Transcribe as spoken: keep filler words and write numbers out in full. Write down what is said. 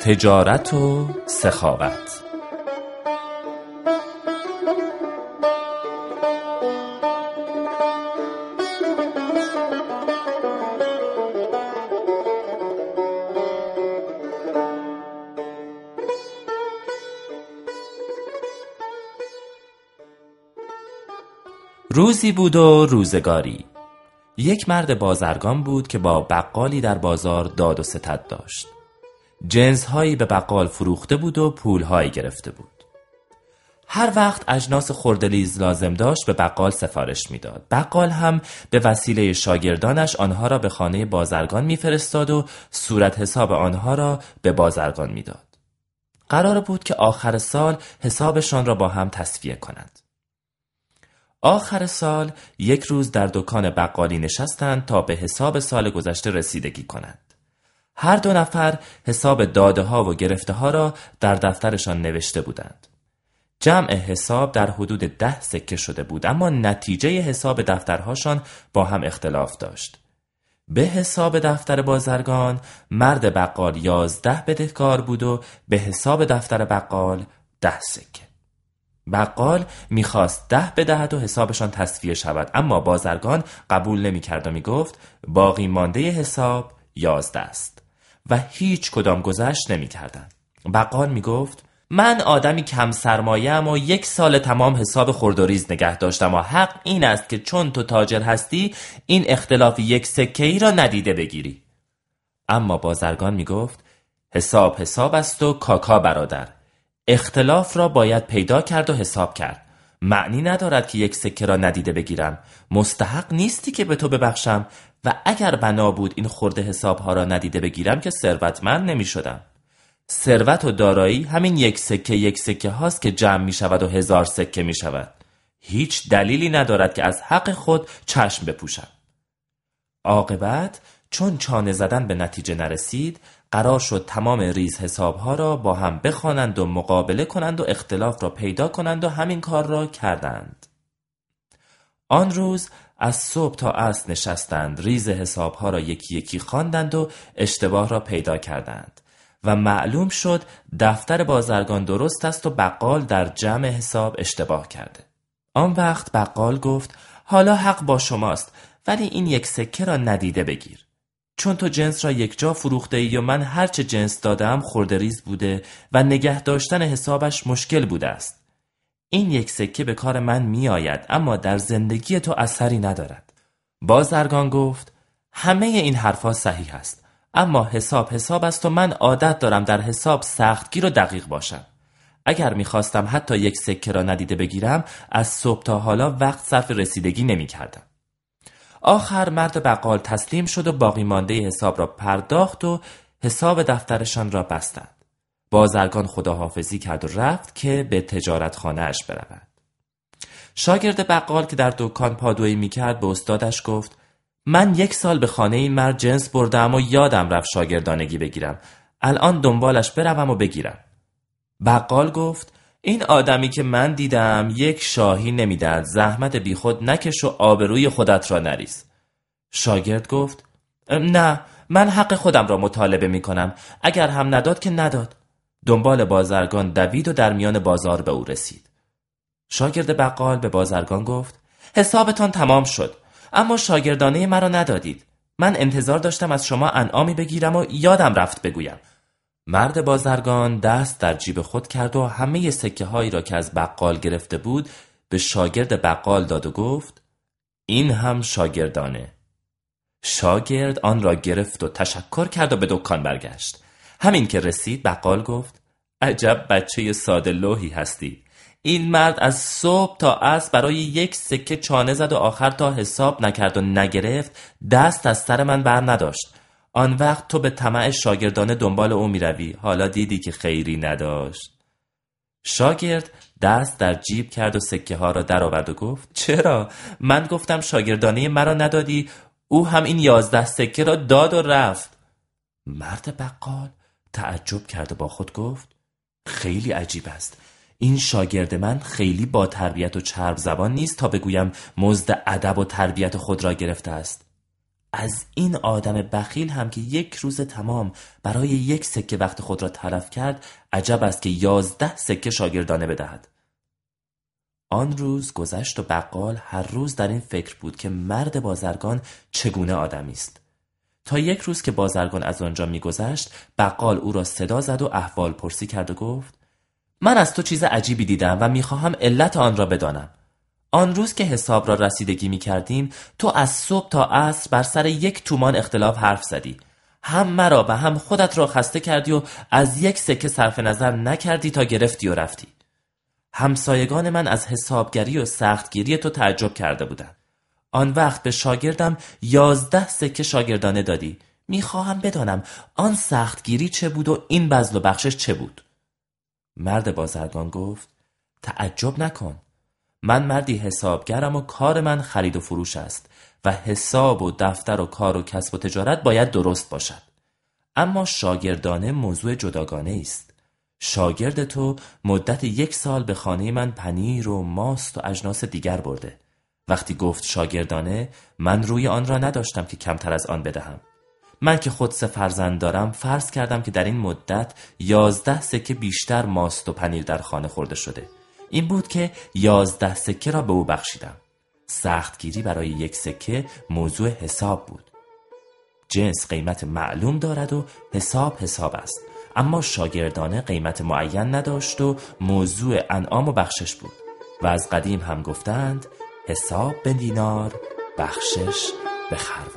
تجارت و سخاوت. روزی بود و روزگاری. یک مرد بازرگان بود که با بقالی در بازار داد و ستد داشت. جنس‌هایی به بقال فروخته بود و پول‌هایی گرفته بود. هر وقت اجناس خردلیز لازم داشت به بقال سفارش می‌داد. بقال هم به وسیله شاگردانش آنها را به خانه بازرگان می‌فرستاد و صورت حساب آنها را به بازرگان می‌داد. قرار بود که آخر سال حسابشان را با هم تسویه کنند. آخر سال یک روز در دکان بقالی نشستند تا به حساب سال گذشته رسیدگی کنند. هر دو نفر حساب داده ها و گرفته ها را در دفترشان نوشته بودند. جمع حساب در حدود ده سکه شده بود، اما نتیجه حساب دفترهاشان با هم اختلاف داشت. به حساب دفتر بازرگان مرد بقال یازده بدهکار بود و به حساب دفتر بقال ده سکه. بقال میخواست ده بدهد و حسابشان تسویه شود، اما بازرگان قبول نمیکرد و میگفت باقی مانده حساب یازده است و هیچ کدام گذشت نمیکردند. بقال میگفت من آدمی کم سرمایه ام و یک سال تمام حساب خرد و ریز نگه داشتم و حق این است که چون تو تاجر هستی این اختلاف یک سکه ای را ندیده بگیری. اما بازرگان میگفت حساب حساب است و کاکا برادر، اختلاف را باید پیدا کرد و حساب کرد. معنی ندارد که یک سکه را ندیده بگیرم. مستحق نیستی که به تو ببخشم و اگر بنا بود این خرد حسابها را ندیده بگیرم که ثروتمند نمی شدم. ثروت و دارایی همین یک سکه یک سکه هاست که جمع می شود و هزار سکه می شود. هیچ دلیلی ندارد که از حق خود چشم بپوشم. عاقبت چون چانه زدن به نتیجه نرسید، قرار شد تمام ریز حسابها را با هم بخوانند و مقابله کنند و اختلاف را پیدا کنند و همین کار را کردند. آن روز از صبح تا عصر نشستند، ریز حسابها را یکی یکی خواندند و اشتباه را پیدا کردند و معلوم شد دفتر بازرگان درست است و بقال در جمع حساب اشتباه کرده. آن وقت بقال گفت حالا حق با شماست، ولی این یک سکه را ندیده بگیر. چون تو جنس را یک جا فروخته ای و من هرچه جنس دادم خرده ریز بوده و نگه داشتن حسابش مشکل بوده است. این یک سکه به کار من می آید، اما در زندگی تو اثری ندارد. بازرگان گفت همه این حرفا صحیح است، اما حساب حساب است و من عادت دارم در حساب سختگیر و دقیق باشم. اگر می خواستم حتی یک سکه را ندیده بگیرم از صبح تا حالا وقت صرف رسیدگی نمی کردم. آخر مرد بقال تسلیم شد و باقی مانده حساب را پرداخت و حساب دفترشان را بستند. بازرگان خداحافظی کرد و رفت که به تجارت خانه اش برود. شاگرد بقال که در دکان پادویی میکرد به استادش گفت من یک سال به خانه این مرد جنس بردم و یادم رفت شاگردانگی بگیرم. الان دنبالش بروم و بگیرم. بقال گفت این آدمی که من دیدم یک شاهی نمیدهد، زحمت بی خود نکش و آبروی خودت را نریز. شاگرد گفت نه، من حق خودم را مطالبه می کنم، اگر هم نداد که نداد. دنبال بازرگان دوید و در میان بازار به او رسید. شاگرد بقال به بازرگان گفت حسابتان تمام شد، اما شاگردانه مرا ندادید. من انتظار داشتم از شما انعامی بگیرم و یادم رفت بگویم. مرد بازرگان دست در جیب خود کرد و همه سکه هایی را که از بقال گرفته بود به شاگرد بقال داد و گفت این هم شاگردانه. شاگرد آن را گرفت و تشکر کرد و به دکان برگشت. همین که رسید بقال گفت عجب بچه ساده لوحی هستی. این مرد از صبح تا عصر برای یک سکه چانه زد و آخر تا حساب نکرد و نگرفت دست از سر من بر نداشت. آن وقت تو به طمع شاگردانه دنبال او می روی، حالا دیدی که خیری نداشت. شاگرد دست در جیب کرد و سکه ها را در آورد و گفت چرا؟ من گفتم شاگردانه مرا ندادی، او هم این یازده سکه را داد و رفت. مرد بقال تعجب کرد و با خود گفت خیلی عجیب است. این شاگرد من خیلی با تربیت و چرب زبان نیست تا بگویم مزد ادب و تربیت خود را گرفته است. از این آدم بخیل هم که یک روز تمام برای یک سکه وقت خود را تلف کرد، عجب است که یازده سکه شاگردانه بدهد. آن روز گذشت و بقال هر روز در این فکر بود که مرد بازرگان چگونه آدمی است. تا یک روز که بازرگان از آنجا می‌گذشت، بقال او را صدا زد و احوال پرسی کرد و گفت: من از تو چیز عجیبی دیدم و می‌خواهم علت آن را بدانم. آن روز که حساب را رسیدگی می‌کردیم، تو از صبح تا عصر بر سر یک تومان اختلاف حرف زدی. هم مرا و هم خودت را خسته کردی و از یک سکه صرف نظر نکردی تا گرفتی و رفتی. همسایگان من از حسابگری و سختگیری تو تعجب کرده بودند. آن وقت به شاگردم یازده سکه شاگردانه دادی. میخواهم بدانم آن سختگیری چه بود و این بذل و بخشش چه بود؟ مرد بازرگان گفت: تعجب نکن. من مردی حسابگرم و کار من خرید و فروش است و حساب و دفتر و کار و کسب و تجارت باید درست باشد. اما شاگردانه موضوع جداگانه است. شاگرد تو مدت یک سال به خانه من پنیر و ماست و اجناس دیگر برده. وقتی گفت شاگردانه، من روی آن را نداشتم که کمتر از آن بدهم. من که خود سه فرزند دارم، فرض کردم که در این مدت یازده سکه بیشتر ماست و پنیر در خانه خورده شده. این بود که یازده سکه را به او بخشیدم. سختگیری برای یک سکه موضوع حساب بود. جنس قیمت معلوم دارد و حساب حساب است، اما شاگردانه قیمت معین نداشت و موضوع انعام و بخشش بود. و از قدیم هم گفتند: حساب به دینار، بخشش به خروار.